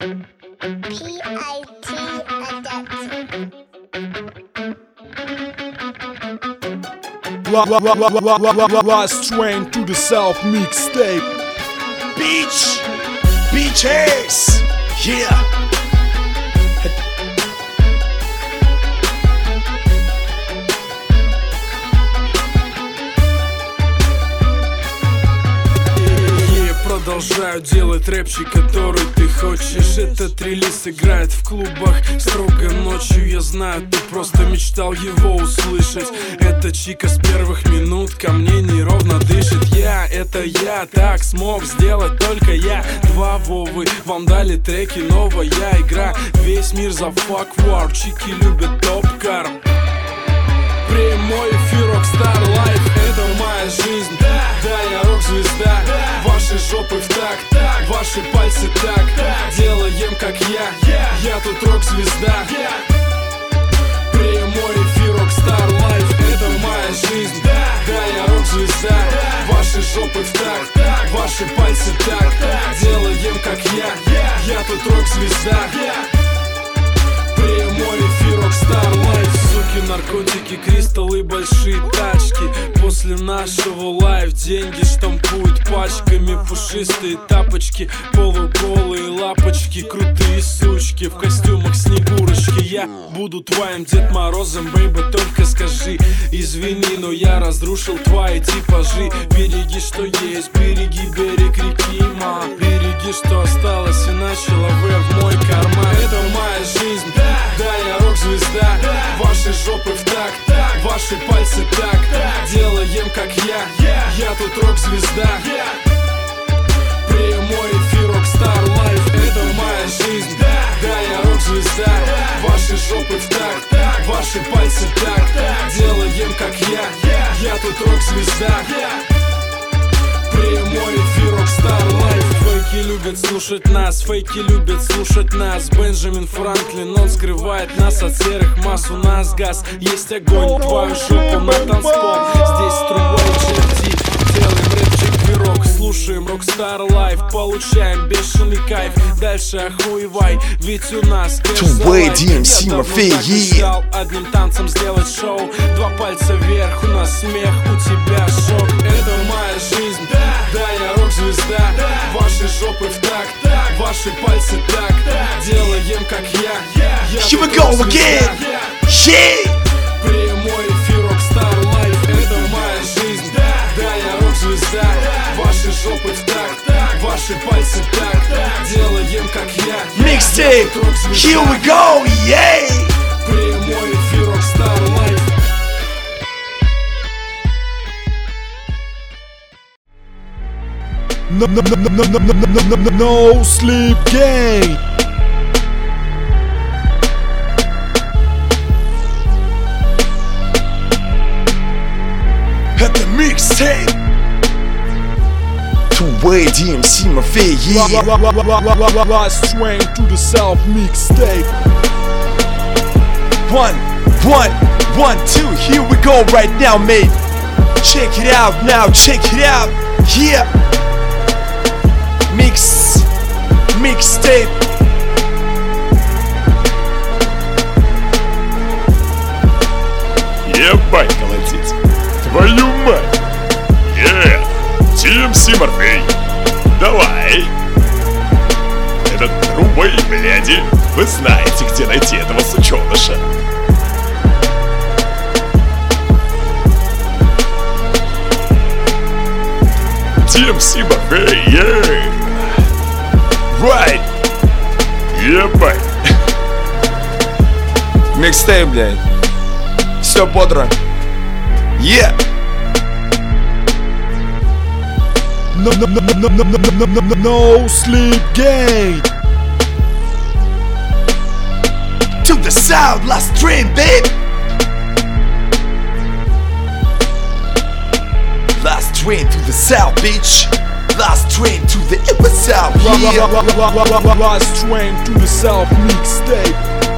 Last train to the South mixtape. Beaches, yeah. Продолжаю делать рэпчик, который ты хочешь. Этот релиз играет в клубах строго ночью. Я знаю, ты просто мечтал его услышать. Это Чика с первых минут ко мне неровно дышит. Это я так смог сделать только я. Два Вовы вам дали треки, новая игра. Весь мир за fuck war, Чики любят топ-кар. Прямой эфир Rockstar Life, это моя жизнь. Да, я рок-звезда. Ваши жопы в такт, ваши пальцы так. Делаем как я тут рок-звезда. Прямой эфир Rockstar Life, это моя жизнь. Да, я рок-звезда. Ваши жопы в такт, ваши пальцы так. Делаем как я тут рок-звезда. Прямой эфир Rockstar Life. Суки, наркотики, кристаллы, большие тачки. После нашего лайв деньги штампуют пачками. Пушистые тапочки, полуголые лапочки. Крутые сучки в костюмах Снегурочки. Я буду твоим Дед Морозом, бейба, только скажи. Извини, но я разрушил твои типажи. Береги, что есть, береги берег реки, ма. Береги, что осталось, иначе лавэ в мой карман. Это моя жизнь, да, я рок-звезда. Ваши жопы в такт, ваши пальцы так. Делаем как я тут рок-звезда. Прямой эфир Rockstar Life, это моя жизнь. Да, я рок-звезда. Ваши жопы в такт, ваши пальцы так. Делаем как я тут рок-звезда. Прямой эфир Rockstar Life. Фейки любят слушать нас, фейки любят слушать нас. Бенджамин Франклин, он скрывает нас от серых масс. У нас газ, есть огонь, твою жопу на танцпол. Здесь струя HFD, делаем рэпчик пирог. Слушаем Rockstar Life, получаем бешеный кайф. Дальше охуевай, ведь у нас кэш за лайф. Я давно так мечтал одним танцем сделать шоу. Два пальца вверх, у нас смех, у тебя шок. Это моя жизнь, да, я рок-звезда. Ваши жопы в такт, ваши пальцы так. Делаем как я Here we go again. Прямой эфир Rockstar Life, это моя жизнь. Да, я рок-звезда. Ваши жопы в такт, ваши пальцы так. Делаем как я. Mixtape, here we go, yeah. Прямой эфир Rockstar Life. No sleep game. Это mixtape. Two-way DMC Mafia, yeah. Last train to the South mixtape. 1, 2, here we go right now, mate. Check it out now, check it out, yeah. Mixtape. Ебать, молодец. Твою мать. TMC Морфей. Давай. Этот трубой, бляди. Вы знаете, где найти этого сученыша. TMC Морфей, yeah. Right. Ебать. Микстейп, блядь. Все бодро. Yeah. No sleep game. To the south, last train, babe. Last train to the south, bitch. Last train to the south, yeah. Last train to the South mixtape.